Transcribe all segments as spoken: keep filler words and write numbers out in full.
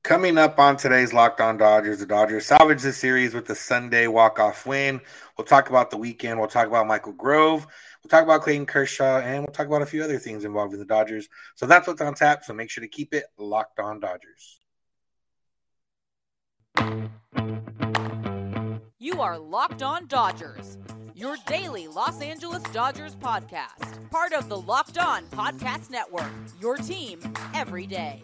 Coming up on today's Locked On Dodgers, the Dodgers salvaged the series with the Sunday walk-off win. We'll talk about the weekend. We'll talk about Michael Grove. We'll talk about Clayton Kershaw, and we'll talk about a few other things involving the Dodgers. So that's what's on tap, so make sure to keep it Locked On Dodgers. You are Locked On Dodgers, your daily Los Angeles Dodgers podcast. Part of the Locked On Podcast Network, your team every day.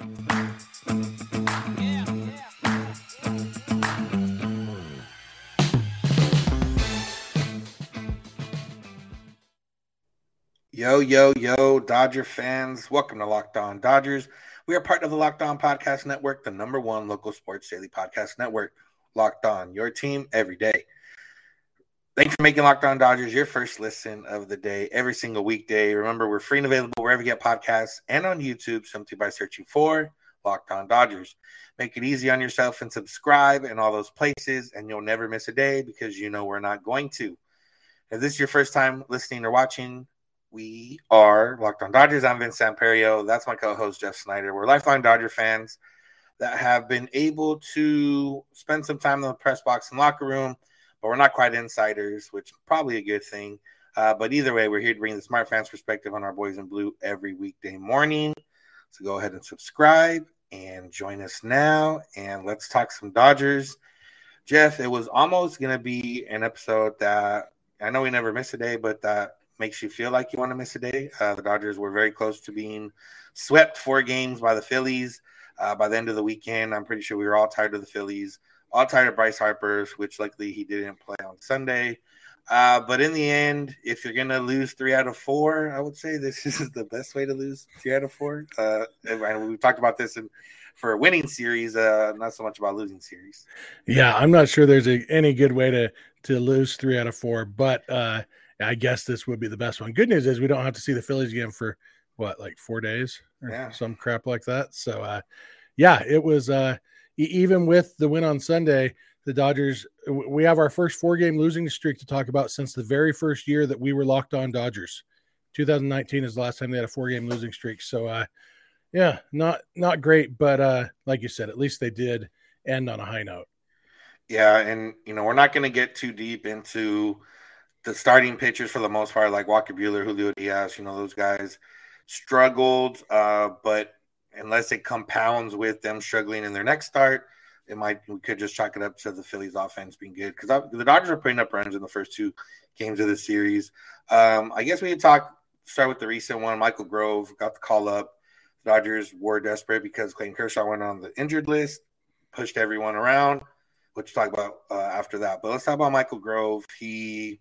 Yo, yo, yo, Dodger fans. Welcome to Locked On Dodgers. We are part of the Locked On Podcast Network, the number one local sports daily podcast network. Locked On, your team every day. Thanks for making Locked On Dodgers your first listen of the day every single weekday. Remember, we're free and available wherever you get podcasts and on YouTube simply by searching for Locked On Dodgers. Make it easy on yourself and subscribe in all those places, and you'll never miss a day because you know we're not going to. If this is your first time listening or watching, we are Locked On Dodgers. I'm Vince Samperio. That's my co-host, Jeff Snyder. We're lifelong Dodger fans that have been able to spend some time in the press box and locker room, but we're not quite insiders, which is probably a good thing. Uh, but either way, we're here to bring the smart fans perspective on our boys in blue every weekday morning. So go ahead and subscribe and join us now, and let's talk some Dodgers. Jeff, it was almost going to be an episode that I know we never miss a day, but that makes you feel like you want to miss a day. Uh, the Dodgers were very close to being swept four games by the Phillies. Uh, by the end of the weekend, I'm pretty sure we were all tired of the Phillies, all tired of Bryce Harper, which luckily he didn't play on Sunday. Uh, but in the end, if you're going to lose three out of four, I would say this is the best way to lose three out of four. Uh, and we've talked about this in, for a winning series, uh, not so much about losing series. Yeah, I'm not sure there's a, any good way to, to lose three out of four, but uh, I guess this would be the best one. Good news is we don't have to see the Phillies again for, what, like four days or yeah. some crap like that. So, uh, yeah, it was uh, e- even with the win on Sunday, the Dodgers, we have our first four-game losing streak to talk about since the very first year that we were Locked On Dodgers. twenty nineteen is the last time they had a four-game losing streak. So, uh, yeah, not not great, but uh, like you said, at least they did end on a high note. Yeah, and, you know, we're not going to get too deep into the starting pitchers for the most part, like Walker Buehler, Julio Diaz, you know, those guys struggled, uh, but unless it compounds with them struggling in their next start, it might we could just chalk it up to the Phillies offense being good because the Dodgers are putting up runs in the first two games of the series. Um, I guess we could talk start with the recent one. Michael Grove got the call up. The Dodgers were desperate because Clayton Kershaw went on the injured list, pushed everyone around, which we'll talk about uh, after that. But let's talk about Michael Grove. He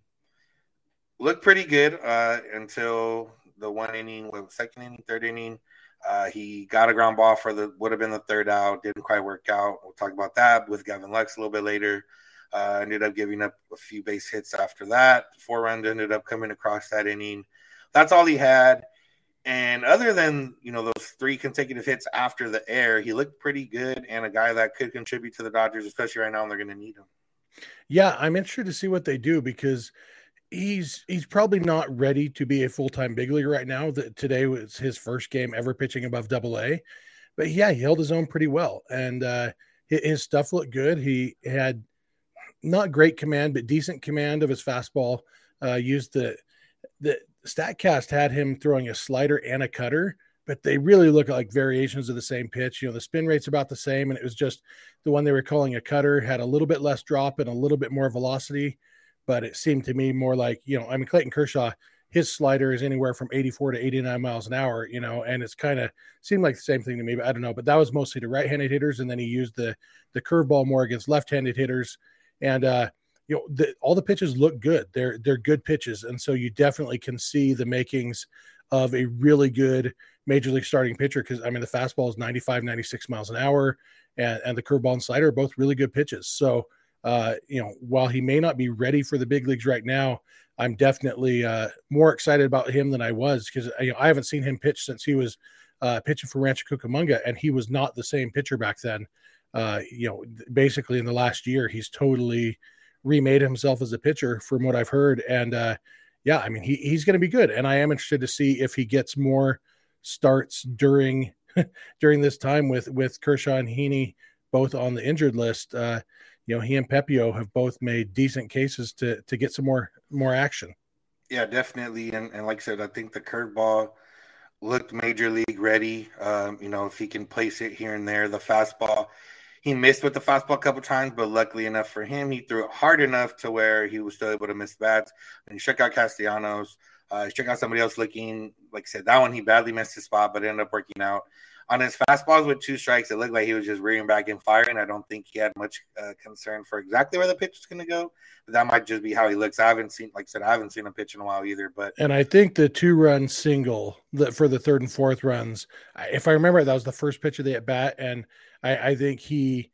looked pretty good uh, until the one inning, what, second inning, third inning. Uh, he got a ground ball for the would have been the third out. Didn't quite work out. We'll talk about that with Gavin Lux a little bit later. Uh, ended up giving up a few base hits after that. Four runs ended up coming across that inning. That's all he had. And other than, you know, those three consecutive hits after the air, he looked pretty good and a guy that could contribute to the Dodgers, especially right now when they're going to need him. Yeah, I'm interested to see what they do because he's he's probably not ready to be a full-time big leaguer right now. That today was his first game ever pitching above double A. But yeah, he held his own pretty well. And uh, his, his stuff looked good. He had not great command, but decent command of his fastball. Uh, used the the StatCast had him throwing a slider and a cutter, but they really look like variations of the same pitch. You know, the spin rate's about the same, and it was just the one they were calling a cutter had a little bit less drop and a little bit more velocity. But it seemed to me more like, you know, I mean, Clayton Kershaw, his slider is anywhere from eighty-four to eighty-nine miles an hour, you know, and it's kind of seemed like the same thing to me, but I don't know. But that was mostly to right-handed hitters, and then he used the the curveball more against left-handed hitters. And, uh, you know, the, all the pitches look good. They're they're good pitches, and so you definitely can see the makings of a really good major league starting pitcher because, I mean, the fastball is ninety-five, ninety-six miles an hour, and, and the curveball and slider are both really good pitches. So, Uh, you know, while he may not be ready for the big leagues right now, I'm definitely uh, more excited about him than I was because you know, I haven't seen him pitch since he was uh, pitching for Rancho Cucamonga, and he was not the same pitcher back then. Uh, you know, basically in the last year, he's totally remade himself as a pitcher from what I've heard. And uh, yeah, I mean, he, he's going to be good. And I am interested to see if he gets more starts during during this time with, with Kershaw and Heaney both on the injured list. Uh, you know, he and Pepio have both made decent cases to to get some more more action. Yeah, definitely. And, and like I said, I think the curveball looked major league ready. Um, you know, if he can place it here and there, the fastball, he missed with the fastball a couple times, but luckily enough for him, he threw it hard enough to where he was still able to miss bats. And he struck out Castellanos. Uh, he struck out somebody else looking, like I said, that one he badly missed his spot, but it ended up working out. On his fastballs with two strikes, it looked like he was just rearing back and firing. I don't think he had much uh, concern for exactly where the pitch was going to go. But that might just be how he looks. I haven't seen, like I said, I haven't seen a pitch in a while either. But and I think the two-run single that for the third and fourth runs, if I remember, that was the first pitch of the at bat, and I, I think he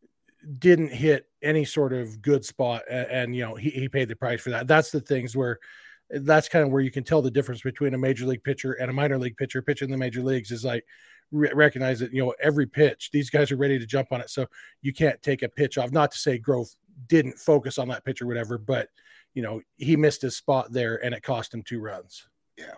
didn't hit any sort of good spot, and, and you know he he paid the price for that. That's the things where. That's kind of where you can tell the difference between a major league pitcher and a minor league pitcher. Pitching in the major leagues is like re- recognize that, you know, every pitch, these guys are ready to jump on it. So you can't take a pitch off. Not to say Grove didn't focus on that pitch or whatever, but, you know, he missed his spot there and it cost him two runs. Yeah.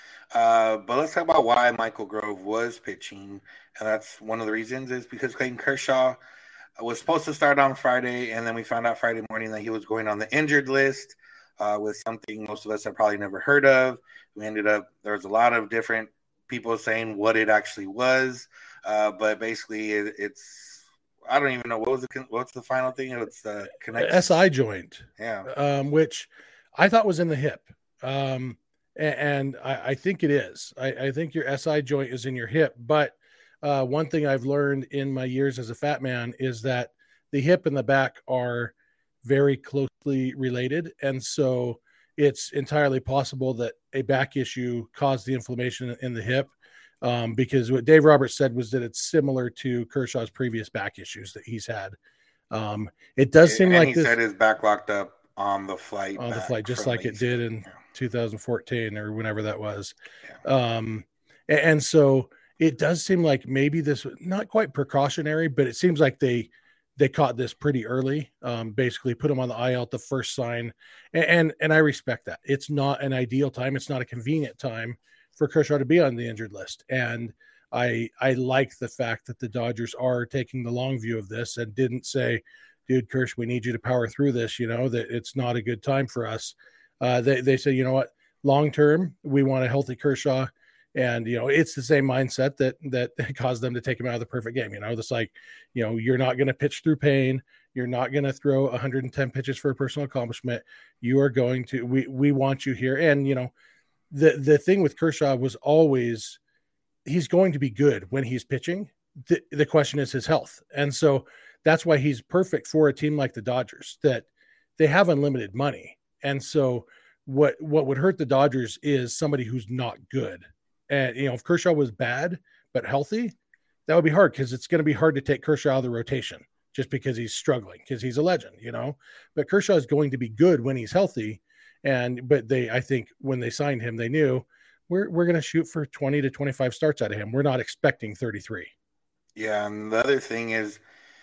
Uh, but let's talk about why Michael Grove was pitching. And that's one of the reasons is because Clayton Kershaw was supposed to start on Friday. And then we found out Friday morning that he was going on the injured list. Uh, with something most of us have probably never heard of. We ended up, there was a lot of different people saying what it actually was. Uh, but basically it, it's, I don't even know, what was the, what's the final thing? It's uh, connection. S I joint. Yeah. Um, which I thought was in the hip. Um, and, and I, I think it is. I, I think your S I joint is in your hip. But uh, one thing I've learned in my years as a fat man is that the hip and the back are very closely related. And so it's entirely possible that a back issue caused the inflammation in the hip. Um, because what Dave Roberts said was that it's similar to Kershaw's previous back issues that he's had. Um, it does seem and like he this, said his back locked up on the flight, on the flight, just like it did in yeah. two thousand fourteen or whenever that was. Yeah. Um, and, and so it does seem like maybe this was not quite precautionary, but it seems like they, they caught this pretty early, um, basically put him on the I L at the first sign. And, and, and I respect that. It's not an ideal time. It's not a convenient time for Kershaw to be on the injured list. And I, I like the fact that the Dodgers are taking the long view of this and didn't say, dude, Kersh, we need you to power through this. You know, that it's not a good time for us. Uh, they, they say, you know what, long-term, we want a healthy Kershaw. And, you know, it's the same mindset that that caused them to take him out of the perfect game. You know, it's like, you know, you're not going to pitch through pain. You're not going to throw one hundred ten pitches for a personal accomplishment. You are going to, we, we want you here. And, you know, the, the thing with Kershaw was always, he's going to be good when he's pitching. The, the question is his health. And so that's why he's perfect for a team like the Dodgers, that they have unlimited money. And so what, what would hurt the Dodgers is somebody who's not good. And, you know, if Kershaw was bad but healthy, that would be hard because it's going to be hard to take Kershaw out of the rotation just because he's struggling, because he's a legend, you know. But Kershaw is going to be good when he's healthy. And but they, I think when they signed him, they knew we're we're going to shoot for twenty to twenty-five starts out of him. We're not expecting thirty-three. Yeah, and the other thing is,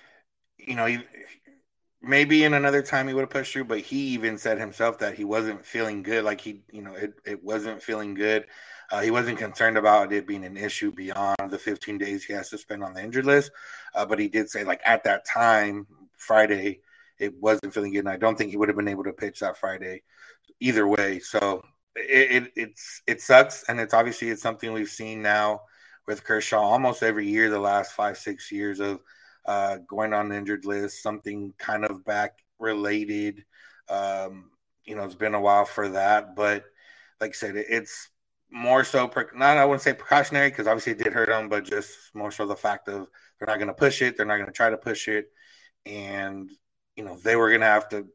you know, he, maybe in another time he would have pushed through, but he even said himself that he wasn't feeling good. Like he, you know, it, it wasn't feeling good. Uh, he wasn't concerned about it being an issue beyond the fifteen days he has to spend on the injured list. Uh, but he did say, like, at that time, Friday, it wasn't feeling good. And I don't think he would have been able to pitch that Friday either way. So it, it it's it sucks. And it's obviously it's something we've seen now with Kershaw almost every year, the last five, six years of uh, going on the injured list, something kind of back related. Um, you know, it's been a while for that. But like I said, it, it's more so, not I wouldn't say precautionary because obviously it did hurt them, but just more so the fact of they're not going to push it. They're not going to try to push it. And, you know, they were going to have to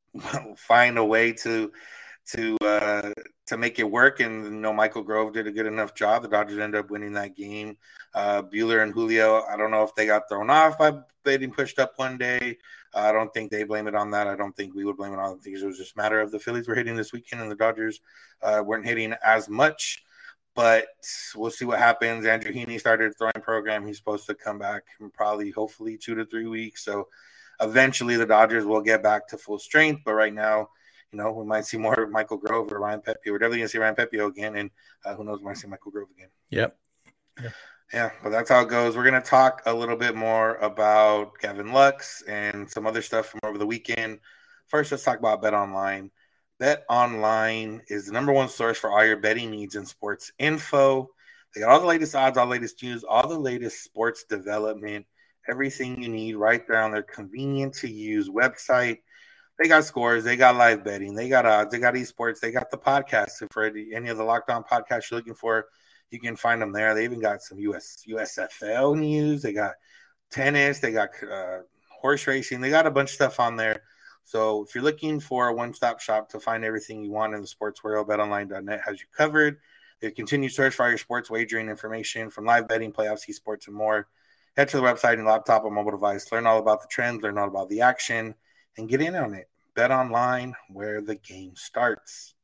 find a way to to uh, to make it work. And, you know, Michael Grove did a good enough job. The Dodgers ended up winning that game. Uh, Buehler and Julio, I don't know if they got thrown off by being pushed up one day. Uh, I don't think they blame it on that. I don't think we would blame it on things. It was just a matter of the Phillies were hitting this weekend and the Dodgers uh, weren't hitting as much. But we'll see what happens. Andrew Heaney started a throwing program. He's supposed to come back in probably, hopefully, two to three weeks. So eventually the Dodgers will get back to full strength. But right now, you know, we might see more Michael Grove or Ryan Pepio. We're definitely going to see Ryan Pepio again. And uh, who knows, we might see Michael Grove again. Yep. Yeah. Yeah, well, that's how it goes. We're going to talk a little bit more about Gavin Lux and some other stuff from over the weekend. First, let's talk about Bet Online. Bet Online is the number one source for all your betting needs and sports info. They got all the latest odds, all the latest news, all the latest sports development, everything you need right there on their convenient to use website. They got scores, they got live betting, they got odds, they got esports, they got the podcasts. And for any of the Locked On podcasts you're looking for, you can find them there. They even got some U S U S F L news. They got tennis. They got uh, horse racing. They got a bunch of stuff on there. So if you're looking for a one-stop shop to find everything you want in the sports world, bet online dot net has you covered. They continue to search for all your sports wagering information from live betting, playoffs, esports, and more. Head to the website and laptop or mobile device. Learn all about the trends. Learn all about the action, and get in on it. Bet Online, where the game starts.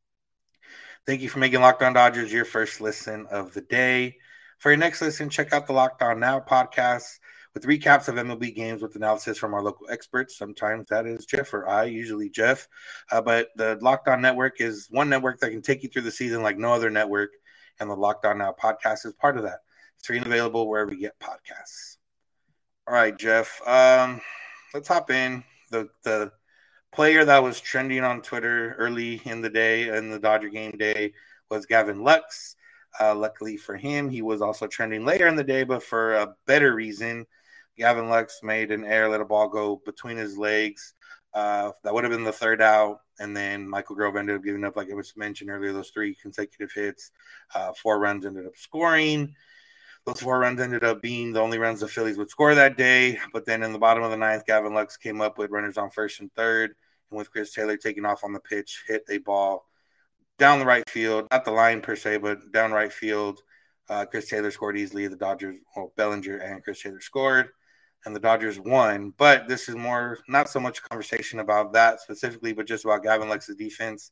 Thank you for making Locked On Dodgers your first listen of the day. For your next listen, check out the Locked On Now podcast with recaps of M L B games with analysis from our local experts. Sometimes that is Jeff or I, usually Jeff. Uh, but the Locked On Network is one network that can take you through the season like no other network, and the Locked On Now podcast is part of that. It's free and available wherever you get podcasts. All right, Jeff, um, let's hop in. The the player that was trending on Twitter early in the day, in the Dodger game day, was Gavin Lux. Uh, luckily for him, he was also trending later in the day, but for a better reason. Gavin Lux made an error, let a ball go between his legs. Uh, that would have been the third out, and then Michael Grove ended up giving up, like it was mentioned earlier, those three consecutive hits. Uh, four runs ended up scoring. Those four runs ended up being the only runs the Phillies would score that day. But then in the bottom of the ninth, Gavin Lux came up with runners on first and third. And with Chris Taylor taking off on the pitch, hit a ball down the right field. Not the line per se, but down right field. Uh, Chris Taylor scored easily. The Dodgers, well, Bellinger and Chris Taylor scored. And the Dodgers won. But this is more, not so much conversation about that specifically, but just about Gavin Lux's defense.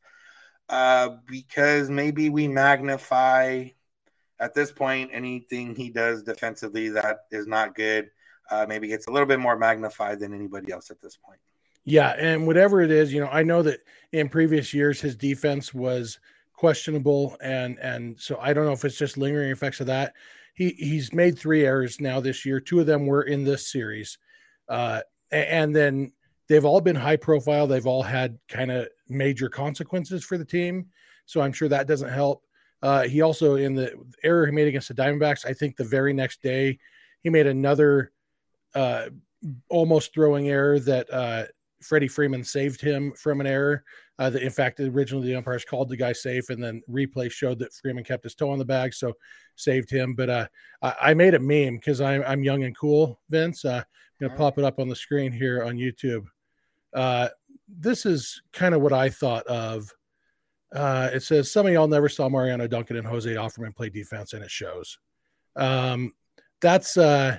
Uh, because maybe we magnify – at this point, anything he does defensively that is not good, uh, maybe gets a little bit more magnified than anybody else at this point. Yeah, and whatever it is, you know, I know that in previous years his defense was questionable, and and so I don't know if it's just lingering effects of that. He he's made three errors now this year. Two of them were in this series, uh, and then they've all been high profile. They've all had kind of major consequences for the team, so I'm sure that doesn't help. Uh, he also, in the error he made against the Diamondbacks, I think the very next day he made another uh, almost throwing error that uh, Freddie Freeman saved him from an error. Uh, that in fact, originally the umpires called the guy safe, and then replay showed that Freeman kept his toe on the bag, so saved him. But uh, I, I made a meme because I'm, I'm young and cool, Vince. Uh, I'm going to pop it up on the screen here on YouTube. Uh, this is kind of what I thought of. Uh, it says, some of y'all never saw Mariano Duncan and Jose Offerman play defense, and it shows. Um, that's, uh,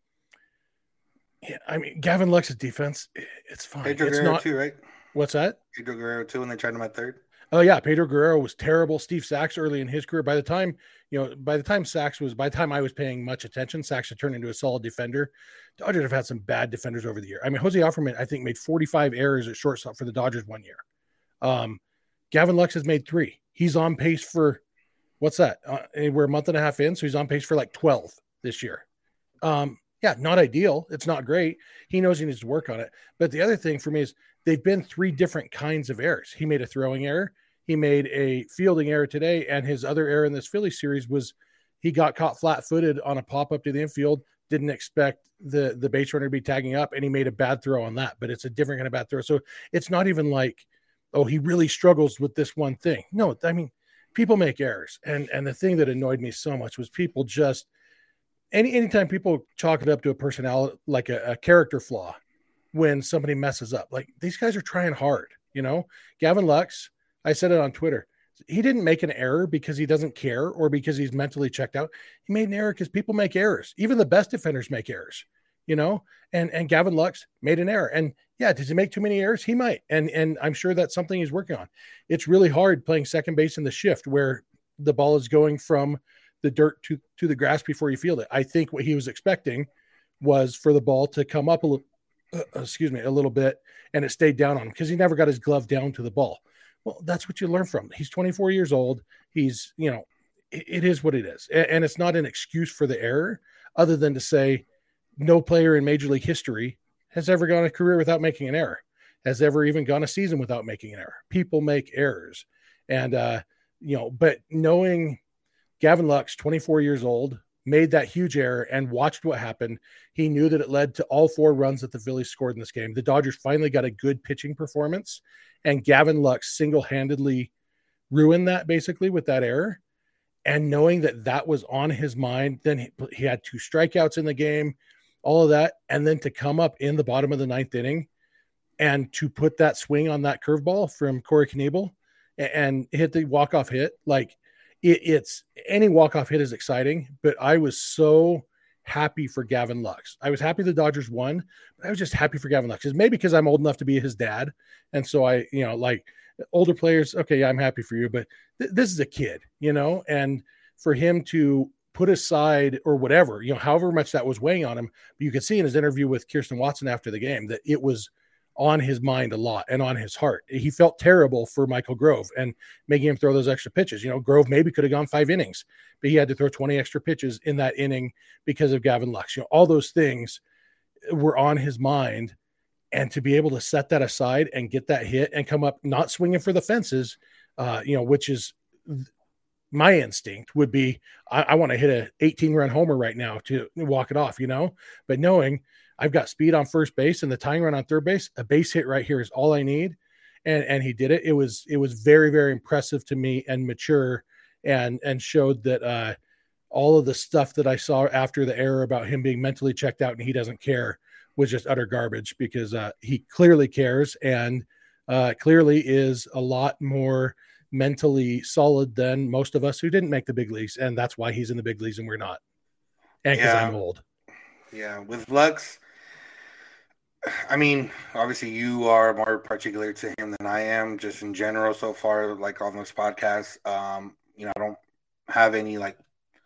yeah, I mean, Gavin Lux's defense, it's fine. Pedro it's Guerrero not, too, right? What's that? Pedro Guerrero too, when they tried him at third. Oh yeah, Pedro Guerrero was terrible. Steve Sachs early in his career. By the time, you know, by the time Sachs was, by the time I was paying much attention, Sachs had turned into a solid defender. Dodgers have had some bad defenders over the year. I mean, Jose Offerman, I think, made forty-five errors at shortstop for the Dodgers one year. Um, Gavin Lux has made three. He's on pace for, what's that? Uh, we're a month and a half in, so he's on pace for like twelve this year. Um, yeah, not ideal. It's not great. He knows he needs to work on it. But the other thing for me is they've been three different kinds of errors. He made a throwing error. He made a fielding error today, and his other error in this Philly series was he got caught flat-footed on a pop-up to the infield, didn't expect the, the base runner to be tagging up, and he made a bad throw on that. But it's a different kind of bad throw. So it's not even like, oh, he really struggles with this one thing. No, I mean, people make errors. And and the thing that annoyed me so much was people just, any anytime people chalk it up to a personality, like a, a character flaw, when somebody messes up. Like, these guys are trying hard, you know? Gavin Lux, I said it on Twitter, he didn't make an error because he doesn't care or because he's mentally checked out. He made an error because people make errors. Even the best defenders make errors, you know? And and Gavin Lux made an error. And yeah, does he make too many errors? He might. And and I'm sure that's something he's working on. It's really hard playing second base in the shift where the ball is going from the dirt to, to the grass before you field it. I think what he was expecting was for the ball to come up a little, uh, excuse me, a little bit, and it stayed down on him because he never got his glove down to the ball. Well, that's what you learn from. He's twenty-four years old. He's, you know, it, it is what it is. And, and it's not an excuse for the error other than to say no player in Major League history has ever gone a career without making an error, has ever even gone a season without making an error. People make errors. And, uh, you know, but knowing Gavin Lux, twenty-four years old, made that huge error and watched what happened. He knew that it led to all four runs that the Phillies scored in this game. The Dodgers finally got a good pitching performance, and Gavin Lux single-handedly ruined that basically with that error. And knowing that that was on his mind, then he, he had two strikeouts in the game, all of that. And then to come up in the bottom of the ninth inning and to put that swing on that curveball from Corey Knebel and, and hit the walk-off hit, like, It, it's any walk-off hit is exciting, but I was so happy for Gavin Lux. I was happy the Dodgers won, but I was just happy for Gavin Lux. It's maybe because I'm old enough to be his dad. And so I, you know, like older players, okay, yeah, I'm happy for you, but th- this is a kid, you know, and for him to put aside or whatever, you know, however much that was weighing on him, but you could see in his interview with Kirsten Watson after the game that it was on his mind a lot and on his heart. He felt terrible for Michael Grove and making him throw those extra pitches. You know, Grove maybe could have gone five innings, but he had to throw twenty extra pitches in that inning because of Gavin Lux. You know, all those things were on his mind, and to be able to set that aside and get that hit and come up not swinging for the fences, uh, you know, which is my instinct would be, I, I want to hit a eighteen run homer right now to walk it off, you know, but knowing I've got speed on first base and the tying run on third base, a base hit right here is all I need. And, and he did it. It was, it was very, very impressive to me and mature and, and showed that uh, all of the stuff that I saw after the error about him being mentally checked out and he doesn't care was just utter garbage, because uh, he clearly cares and uh, clearly is a lot more mentally solid than most of us who didn't make the big leagues. And that's why he's in the big leagues and we're not. And because Yeah. I'm old. Yeah. With Lux, I mean, obviously you are more particular to him than I am, just in general so far, like on this podcast. Um, you know, I don't have any like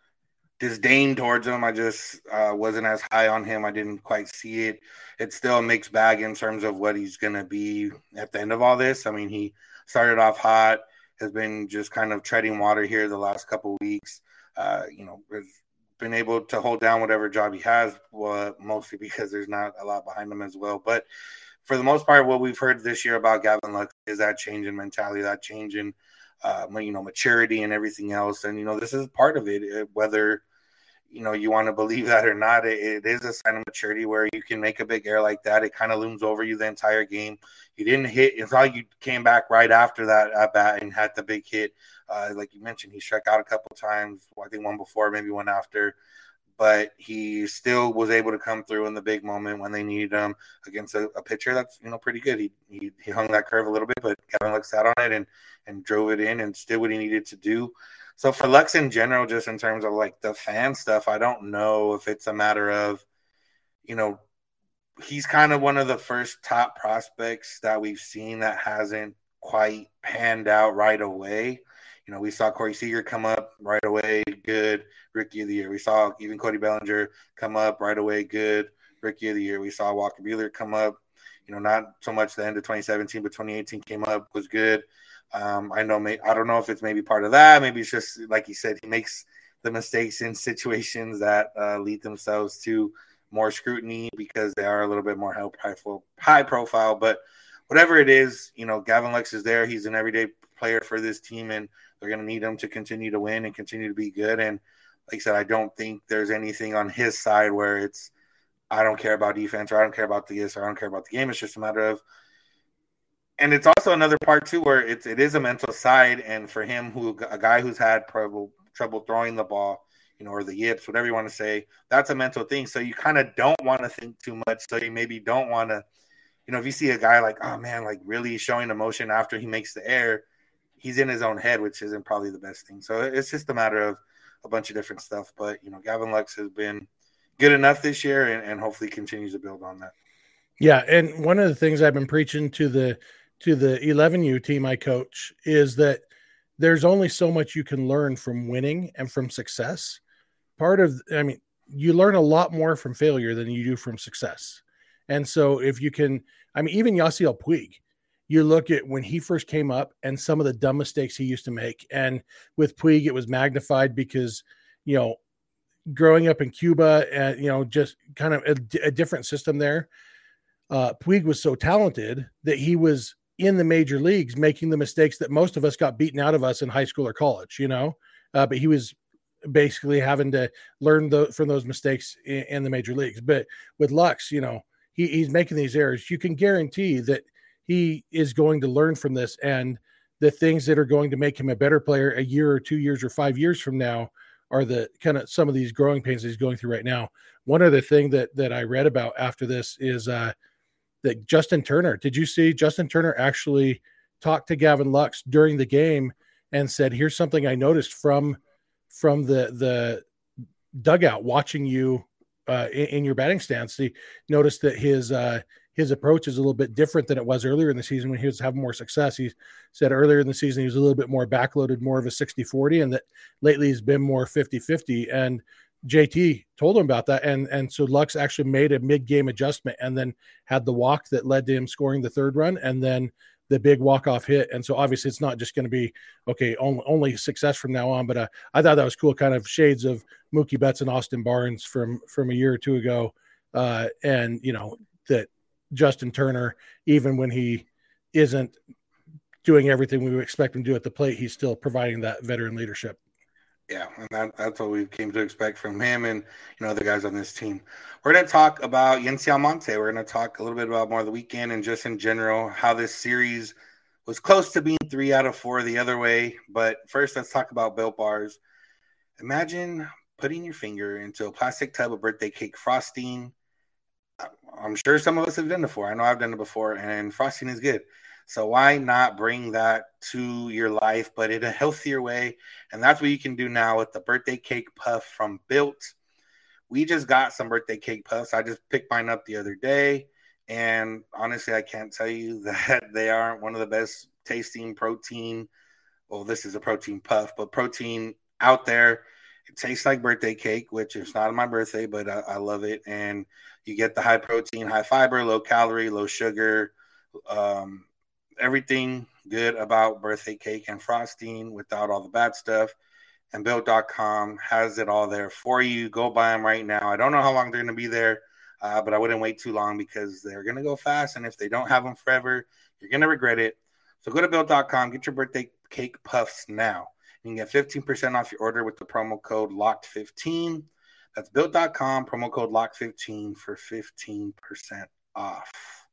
disdain towards him. I just uh, wasn't as high on him. I didn't quite see it. It's still a mixed bag in terms of what he's going to be at the end of all this. I mean, he started off hot, has been just kind of treading water here the last couple of weeks. Uh, you know, has been able to hold down whatever job he has, well, mostly because there's not a lot behind him as well. But for the most part, what we've heard this year about Gavin Lux is that change in mentality, that change in, uh, you know, maturity and everything else. And, you know, this is part of it, whether, you know, you want to believe that or not, it, it is a sign of maturity where you can make a big error like that. It kind of looms over you the entire game. You didn't hit. It's not like you came back right after that at bat and had the big hit. Uh, like you mentioned, he struck out a couple of times. I think one before, maybe one after. But he still was able to come through in the big moment when they needed him against a, a pitcher that's, you know, pretty good. He, he he hung that curve a little bit, but Gavin Lux sat on it and, and drove it in and did what he needed to do. So for Lux in general, just in terms of like the fan stuff, I don't know if it's a matter of, you know, he's kind of one of the first top prospects that we've seen that hasn't quite panned out right away. You know, we saw Corey Seager come up right away, good, Rookie of the Year. We saw even Cody Bellinger come up right away, good, Rookie of the Year. We saw Walker Buehler come up, you know, not so much the end of twenty seventeen, but twenty eighteen came up, was good. Um, I know, may, I don't know if it's maybe part of that. Maybe it's just, like you said, he makes the mistakes in situations that uh, lead themselves to more scrutiny because they are a little bit more high, high profile. But whatever it is, you know, Gavin Lux is there. He's an everyday player for this team, and they're going to need him to continue to win and continue to be good. And like I said, I don't think there's anything on his side where it's, I don't care about defense or I don't care about this or I don't care about the game. It's just a matter of, and it's also another part too, where it's, it is a mental side. And for him, who a guy who's had trouble, trouble throwing the ball, you know, or the yips, whatever you want to say, that's a mental thing. So you kind of don't want to think too much. So you maybe don't want to, you know, if you see a guy like, oh man, like really showing emotion after he makes the error, he's in his own head, which isn't probably the best thing. So it's just a matter of a bunch of different stuff. But, you know, Gavin Lux has been good enough this year and, and hopefully continues to build on that. Yeah. And one of the things I've been preaching to the, to the eleven U team I coach is that there's only so much you can learn from winning and from success. Part of, I mean, you learn a lot more from failure than you do from success. And so if you can, I mean, even Yasiel Puig, you look at when he first came up and some of the dumb mistakes he used to make. And with Puig, it was magnified because, you know, growing up in Cuba and, you know, just kind of a, a different system there. Uh, Puig was so talented that he was in the major leagues making the mistakes that most of us got beaten out of us in high school or college, you know, uh, but he was basically having to learn the, from those mistakes in, in the major leagues. But with Lux, you know, he, he's making these errors. You can guarantee that he is going to learn from this, and the things that are going to make him a better player a year or two years or five years from now are the kind of some of these growing pains that he's going through right now. One other thing that, that I read about after this is uh, that Justin Turner, did you see Justin Turner actually talked to Gavin Lux during the game and said, here's something I noticed from, from the, the dugout watching you uh, in, in your batting stance. He noticed that his, uh, his approach is a little bit different than it was earlier in the season when he was having more success. He said earlier in the season, he was a little bit more backloaded, more of a sixty forty, and that lately he's been more fifty fifty. And J T told him about that. And, and so Lux actually made a mid-game adjustment and then had the walk that led to him scoring the third run and then the big walk-off hit. And so obviously it's not just going to be, okay, only, only success from now on. But uh, I thought that was cool, kind of shades of Mookie Betts and Austin Barnes from, from a year or two ago. Uh, and, you know, that Justin Turner, even when he isn't doing everything we would expect him to do at the plate, he's still providing that veteran leadership. Yeah, and that, that's what we came to expect from him and, you know, the guys on this team. We're going to talk about Yency Almonte. We're going to talk a little bit about more of the weekend and just in general how this series was close to being three out of four the other way. But first, let's talk about Built Bars. Imagine putting your finger into a plastic tub of birthday cake frosting. I'm sure some of us have done it before. I know I've done it before, and frosting is good. So why not bring that to your life, but in a healthier way? And that's what you can do now with the birthday cake puff from Built. We just got some birthday cake puffs. I just picked mine up the other day, and honestly, I can't tell you that they aren't one of the best tasting protein. Well, this is a protein puff, but protein out there. It tastes like birthday cake, which is not on my birthday, but I, I love it. And you get the high protein, high fiber, low calorie, low sugar, um, everything good about birthday cake and frosting without all the bad stuff. And Built dot com has it all there for you. Go buy them right now. I don't know how long they're going to be there, uh, but I wouldn't wait too long because they're going to go fast. And if they don't have them forever, you're going to regret it. So go to Built dot com, get your birthday cake puffs now. You can get fifteen percent off your order with the promo code locked fifteen. That's Built dot com, promo code locked fifteen for fifteen percent off.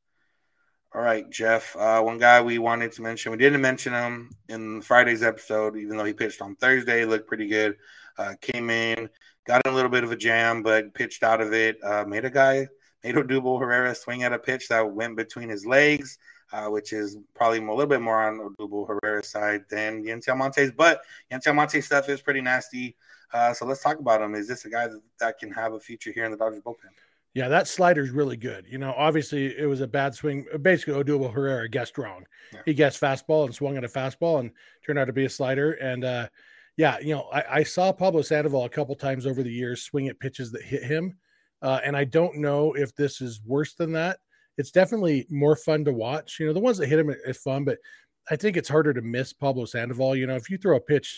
All right, Jeff. Uh, one guy we wanted to mention, we didn't mention him in Friday's episode, even though he pitched on Thursday, looked pretty good. Uh, came in, got in a little bit of a jam, but pitched out of it. Uh, made a guy, made Odubel Herrera swing at a pitch that went between his legs, uh, which is probably a little bit more on Odubel Herrera's side than Yency Almonte's. But Yency Almonte's stuff is pretty nasty. Uh, so let's talk about him. Is this a guy that, that can have a future here in the Dodgers bullpen? Yeah, that slider's really good. You know, obviously it was a bad swing. Basically, Odubel Herrera guessed wrong. Yeah. He guessed fastball and swung at a fastball and turned out to be a slider. And, uh, yeah, you know, I, I saw Pablo Sandoval a couple times over the years swing at pitches that hit him. Uh, and I don't know if this is worse than that. It's definitely more fun to watch. You know, the ones that hit him is fun, but I think it's harder to miss Pablo Sandoval. You know, if you throw a pitch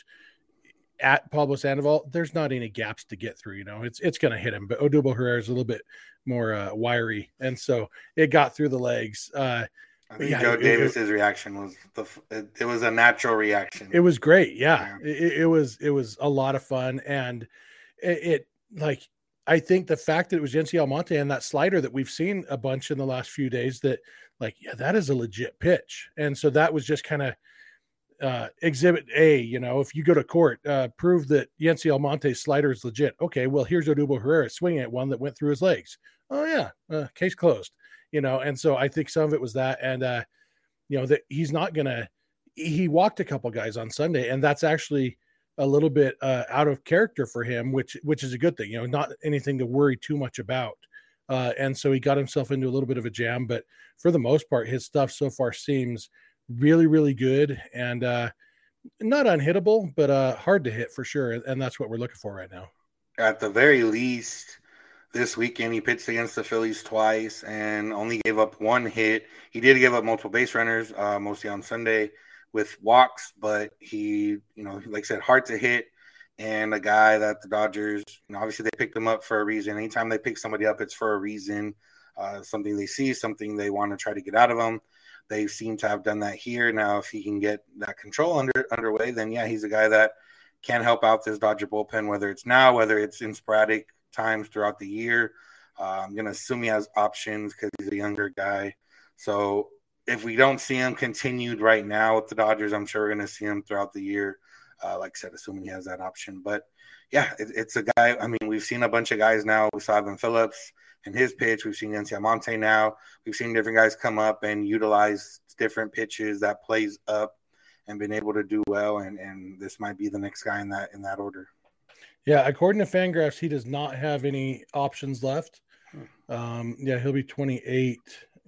at Pablo Sandoval, there's not any gaps to get through. You know, it's it's going to hit him. But Odubel Herrera is a little bit more uh, wiry, and so it got through the legs. Uh, I think yeah, Joe it, Davis's it, reaction was the it, it was a natural reaction. It was great. Yeah, yeah. It, it was it was a lot of fun, and it, it like I think the fact that it was Yency Almonte and that slider that we've seen a bunch in the last few days, that like yeah, that is a legit pitch, and so that was just kind of. Uh, exhibit A, you know, if you go to court, uh, prove that Yency Almonte's slider is legit. Okay, well, here's Odubel Herrera swinging at one that went through his legs. Oh, yeah, uh, case closed, you know, and so I think some of it was that. And, uh, you know, that he's not going to, he walked a couple guys on Sunday, and that's actually a little bit uh, out of character for him, which which is a good thing, you know, not anything to worry too much about. Uh, and so he got himself into a little bit of a jam, but for the most part, his stuff so far seems really, really good and uh, not unhittable, but uh, hard to hit for sure. And that's what we're looking for right now. At the very least, this weekend he pitched against the Phillies twice and only gave up one hit. He did give up multiple base runners, uh, mostly on Sunday with walks, but he, you know, like I said, hard to hit. And a guy that the Dodgers, you know, obviously they picked him up for a reason. Anytime they pick somebody up, it's for a reason, uh, something they see, something they want to try to get out of them. They seem to have done that here. Now, if he can get that control under underway, then yeah, he's a guy that can help out this Dodger bullpen, whether it's now, whether it's in sporadic times throughout the year. Uh, I'm going to assume he has options because he's a younger guy. So if we don't see him continued right now with the Dodgers, I'm sure we're going to see him throughout the year. Uh, like I said, assuming he has that option. But yeah, it, it's a guy. I mean, we've seen a bunch of guys now. We saw Evan Phillips in his pitch. We've seen Yancy Almonte now. We've seen different guys come up and utilize different pitches that plays up and been able to do well. And, and this might be the next guy in that in that order. Yeah, according to Fangraphs, he does not have any options left. Um, yeah, he'll be twenty-eight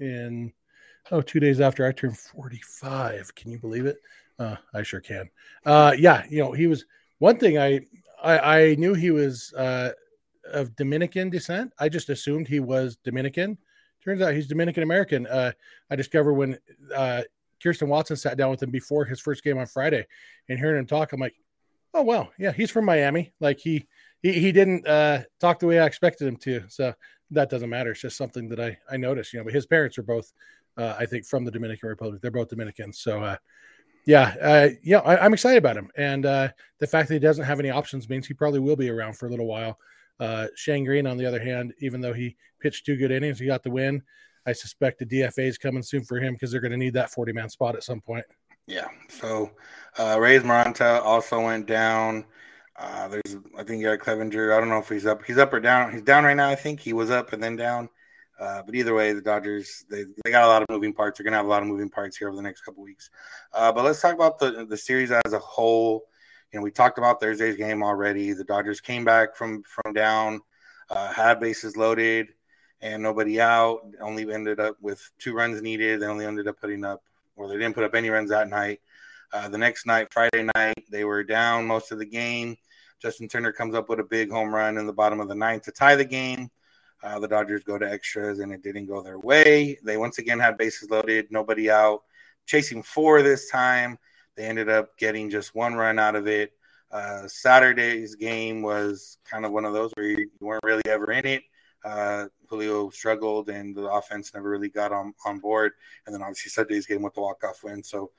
in oh two days after I turn forty-five. Can you believe it? Uh, I sure can. Uh, yeah, you know, he was one thing I I, I knew he was uh, of Dominican descent. I just assumed he was Dominican. Turns out he's Dominican American. Uh, I discovered when uh, Kirsten Watson sat down with him before his first game on Friday, and hearing him talk, I'm like, oh well, yeah, he's from Miami. Like he he he didn't uh, talk the way I expected him to. So that doesn't matter. It's just something that I I noticed. You know, but his parents are both, uh, I think, from the Dominican Republic. They're both Dominicans. So. Uh, Yeah, uh, yeah, I, I'm excited about him, and uh, the fact that he doesn't have any options means he probably will be around for a little while. Uh, Shane Green, on the other hand, even though he pitched two good innings, he got the win. I suspect the D F A is coming soon for him because they're going to need that forty-man spot at some point. Yeah. So uh, Reyes Maranta also went down. Uh, there's, I think, Eric Clevenger. I don't know if he's up. He's up or down. He's down right now. I think he was up and then down. Uh, but either way, the Dodgers, they, they got a lot of moving parts. They're going to have a lot of moving parts here over the next couple weeks. Uh, but let's talk about the, the series as a whole. You know, we talked about Thursday's game already. The Dodgers came back from, from down, uh, had bases loaded, and nobody out. Only ended up with two runs needed. They only ended up putting up, or they didn't put up any runs that night. Uh, the next night, Friday night, they were down most of the game. Justin Turner comes up with a big home run in the bottom of the ninth to tie the game. Uh, the Dodgers go to extras, and it didn't go their way. They once again had bases loaded, nobody out, chasing four this time. They ended up getting just one run out of it. Uh, Saturday's game was kind of one of those where you weren't really ever in it. Uh, Julio struggled, and the offense never really got on, on board. And then obviously Sunday's game with the walk-off win. So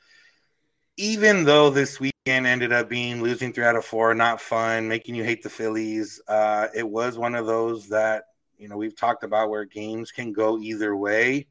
even though this weekend ended up being losing three out of four, not fun, making you hate the Phillies, uh, it was one of those that, you know, we've talked about where games can go either way.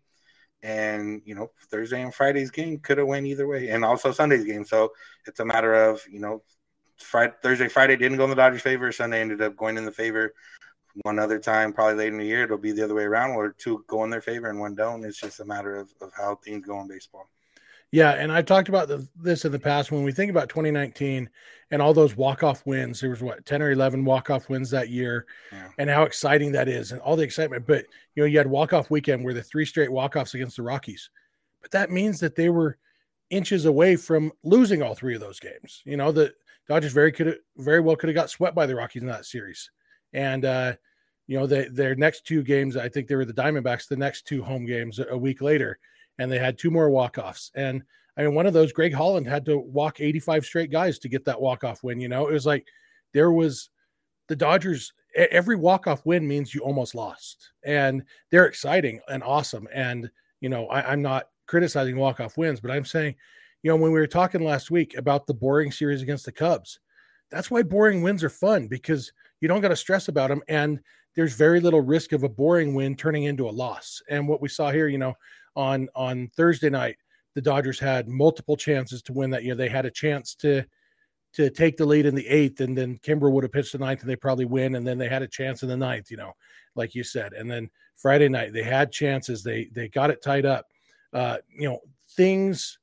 And, you know, Thursday and Friday's game could have went either way. And also Sunday's game. So it's a matter of, you know, Friday, Thursday, Friday didn't go in the Dodgers' favor. Sunday ended up going in the favor. One other time, probably late in the year, it'll be the other way around, where two go in their favor and one don't. It's just a matter of, of how things go in baseball. Yeah, and I've talked about the, this in the past. When we think about twenty nineteen and all those walk-off wins, there was, what, ten or eleven walk-off wins that year, yeah. And how exciting that is and all the excitement. But, you know, you had walk-off weekend where the three straight walk-offs against the Rockies. But that means that they were inches away from losing all three of those games. You know, the Dodgers very could very well could have got swept by the Rockies in that series. And, uh, you know, they, their next two games, I think they were the Diamondbacks, the next two home games a week later. And they had two more walk-offs. And I mean, one of those, Greg Holland had to walk eighty-five straight guys to get that walk-off win. You know, it was like there was the Dodgers, every walk-off win means you almost lost. And they're exciting and awesome. And, you know, I, I'm not criticizing walk-off wins, but I'm saying, you know, when we were talking last week about the boring series against the Cubs, that's why boring wins are fun, because you don't got to stress about them. And there's very little risk of a boring win turning into a loss. And what we saw here, you know, on, on Thursday night, the Dodgers had multiple chances to win that year. They had a chance to, to take the lead in the eighth, and then Kimbrel would have pitched the ninth and they probably win. And then they had a chance in the ninth, you know, like you said. And then Friday night, they had chances. They, they got it tied up. Uh, you know, things,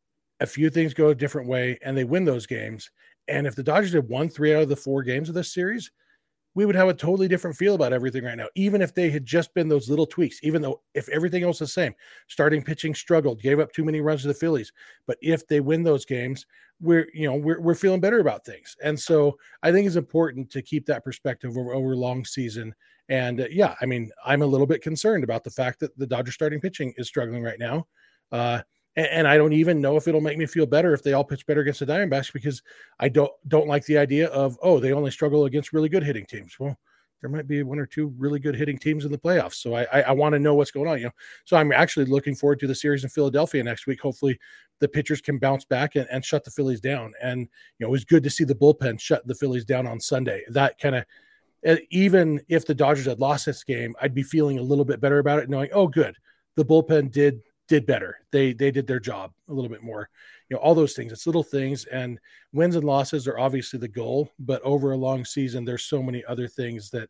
a few things go a different way and they win those games. And if the Dodgers had won three out of the four games of this series, we would have a totally different feel about everything right now, even if they had just been those little tweaks, even though if everything else is the same, starting pitching struggled, gave up too many runs to the Phillies. But if they win those games, we're, you know, we're, we're feeling better about things. And so I think it's important to keep that perspective over, over a long season And uh, yeah, I mean, I'm a little bit concerned about the fact that the Dodgers starting pitching is struggling right now. Uh, and, and I don't even know if it'll make me feel better if they all pitch better against the Diamondbacks, because I don't don't like the idea of, oh, they only struggle against really good hitting teams. Well, there might be one or two really good hitting teams in the playoffs. So I, I, I want to know what's going on, you know. So I'm actually looking forward to the series in Philadelphia next week. Hopefully the pitchers can bounce back and, and shut the Phillies down. And, you know, it was good to see the bullpen shut the Phillies down on Sunday. That kind of, even if the Dodgers had lost this game, I'd be feeling a little bit better about it, knowing, oh, good, the bullpen did did better. They they did their job a little bit more. You know, all those things. It's little things, and wins and losses are obviously the goal. But over a long season, there's so many other things that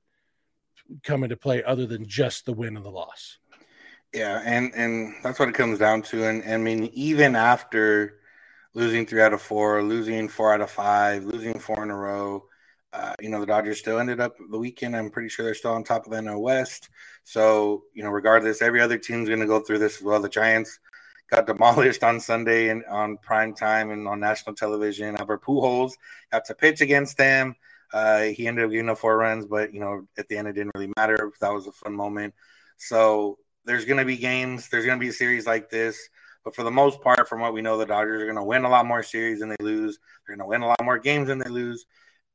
come into play other than just the win and the loss. Yeah, and and that's what it comes down to. And, and I mean, even after losing three out of four, losing four out of five, losing four in a row. Uh, you know, the Dodgers still ended up the weekend. I'm pretty sure they're still on top of the N L West. So, you know, regardless, every other team's going to go through this as well. The Giants got demolished on Sunday and on prime time and on national television. Albert Pujols got to pitch against them. Uh, he ended up getting the four runs, but, you know, at the end, it didn't really matter. That was a fun moment. So there's going to be games. There's going to be a series like this. But for the most part, from what we know, the Dodgers are going to win a lot more series than they lose. They're going to win a lot more games than they lose.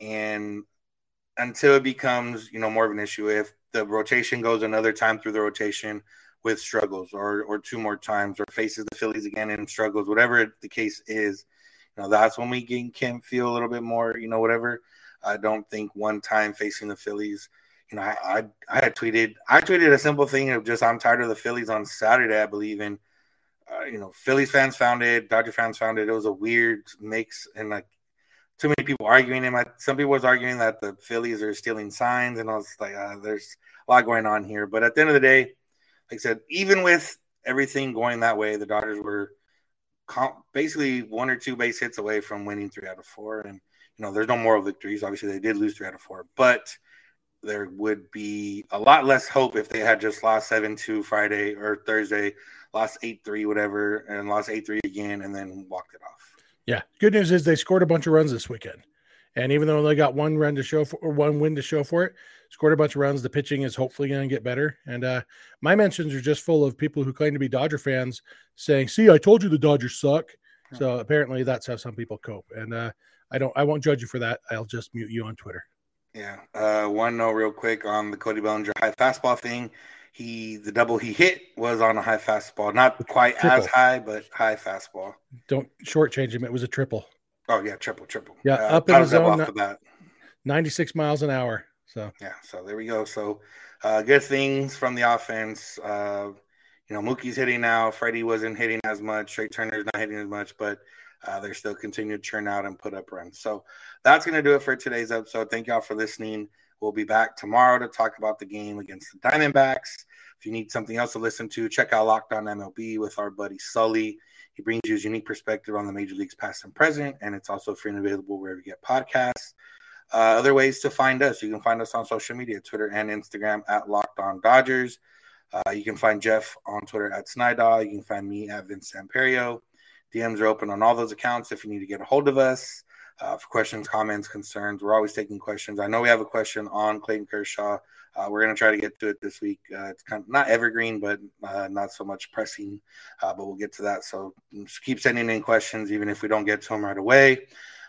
And until it becomes, you know, more of an issue, if the rotation goes another time through the rotation with struggles, or or two more times, or faces the Phillies again and struggles, whatever the case is, you know, that's when we can, can feel a little bit more, you know, whatever. I don't think one time facing the Phillies, you know, I I, I had tweeted, I tweeted a simple thing of just, I'm tired of the Phillies on Saturday, I believe, and, uh, you know, Phillies fans found it, Dodger fans found it. It was a weird mix, and like, too many people arguing him. Some people was arguing that the Phillies are stealing signs, and I was like, uh, there's a lot going on here. But at the end of the day, like I said, even with everything going that way, the Dodgers were comp- basically one or two base hits away from winning three out of four. And, you know, there's no moral victories. Obviously, they did lose three out of four. But there would be a lot less hope if they had just lost seven two Friday or Thursday, lost eight three, whatever, and lost eight three again, and then walked it off. Yeah. Good news is they scored a bunch of runs this weekend. And even though they got one run to show for, or one win to show for it, scored a bunch of runs. The pitching is hopefully going to get better. And uh, my mentions are just full of people who claim to be Dodger fans saying, see, I told you the Dodgers suck. Yeah. So apparently that's how some people cope. And uh, I don't, I won't judge you for that. I'll just mute you on Twitter. Yeah. Uh, one note real quick on the Cody Bellinger high fastball thing. He the double he hit was on a high fastball, not quite triple. As high, but high fastball. Don't shortchange him. It was a triple. Oh yeah, triple, triple. Yeah, uh, up in the zone, off the ninety-six miles an hour. So yeah, so there we go. So uh, good things from the offense. Uh, you know, Mookie's hitting now. Freddie wasn't hitting as much. Trey Turner's not hitting as much, but uh, they're still continuing to churn out and put up runs. So that's going to do it for today's episode. Thank y'all for listening. We'll be back tomorrow to talk about the game against the Diamondbacks. If you need something else to listen to, check out Locked On M L B with our buddy Sully. He brings you his unique perspective on the major leagues past and present, and it's also free and available wherever you get podcasts. Uh, other ways to find us, you can find us on social media, Twitter and Instagram at Locked On Dodgers. Uh, you can find Jeff on Twitter at Snydog. You can find me at Vince Samperio. D Ms are open on all those accounts if you need to get a hold of us. Uh, for questions, comments, concerns, we're always taking questions. I know we have a question on Clayton Kershaw. Uh, we're going to try to get to it this week. Uh, it's kind of not evergreen, but uh, not so much pressing, uh, but we'll get to that. So just keep sending in questions, even if we don't get to them right away.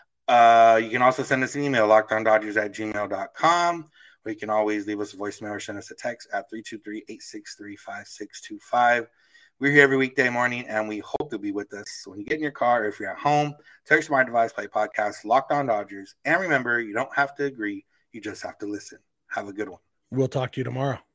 Uh, you can also send us an email, lockedondodgers at gmail dot com, or you can always leave us a voicemail or send us a text at three two three, eight six three, five six two five. We're here every weekday morning, and we hope to be with us. So when you get in your car, or if you're at home, text my device, play podcast, Locked On Dodgers. And remember, you don't have to agree. You just have to listen. Have a good one. We'll talk to you tomorrow.